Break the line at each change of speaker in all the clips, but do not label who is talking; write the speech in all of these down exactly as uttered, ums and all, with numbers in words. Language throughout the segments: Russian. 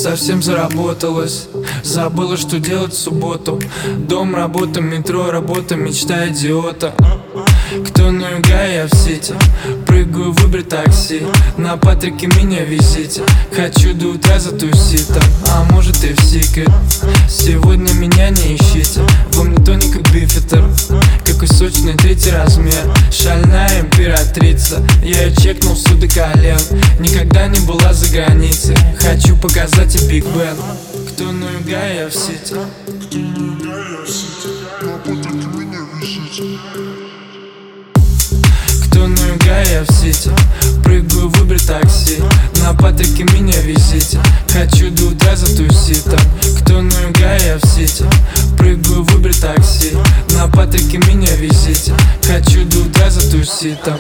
совсем заработалась. Забыла, что делать в субботу. Дом, работа, метро, работа, мечта идиота. Кто на юга, я в сити. Прыгаю в Uber такси. На Патрике меня везите. Хочу до утра затусить там, а может и в секрет. Сегодня меня не ищите. Во мне тоник и бифитер. Какой сочный третий размер. Шальная императрица. Я ее чекнул с до колен. Никогда не была за границей. Хочу показать и Биг Бен. Кто на юга, я в сити. Кто на юга, я в сити. Прыгаю в Uber такси. На Патрике меня везите. Хочу до утра затусить там. Кто на юга, я в сити. Прыгаю в Uber такси. На Патрике меня везите. Хочу до утра затусить там.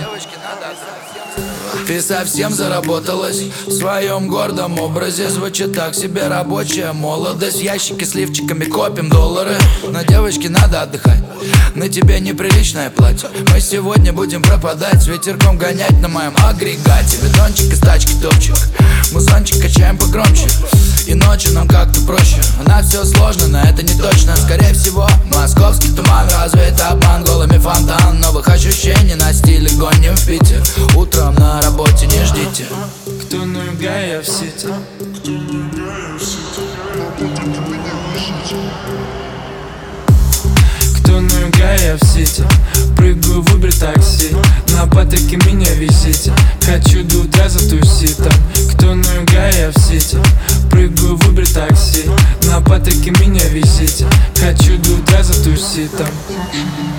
Ты совсем заработалась в своем гордом образе. Звучит так себе рабочая молодость. В ящике с лифчиками копим доллары. На девочке надо отдыхать, на тебе неприличное платье. Мы сегодня будем пропадать, с ветерком гонять на моем агрегате. Бетончик из тачки топчик, музончик качаем погромче. И ночью нам как-то проще. У нас все сложно, но это не точно. Скорее всего, московский туман. Разве это обман? Голыми фонтан. Новых ощущений на стиле гоним в Питер. Утром на работе не ждите.
Кто на юга, я в сити. Кто на юга, я в сити. Прыгаю в Uber такси. На Патрике меня везите. Хочу до утра затусить там. Кто на юга, я в сити. Прыгаю в Uber такси. На Патрике меня везите. Хочу до утра затусить там.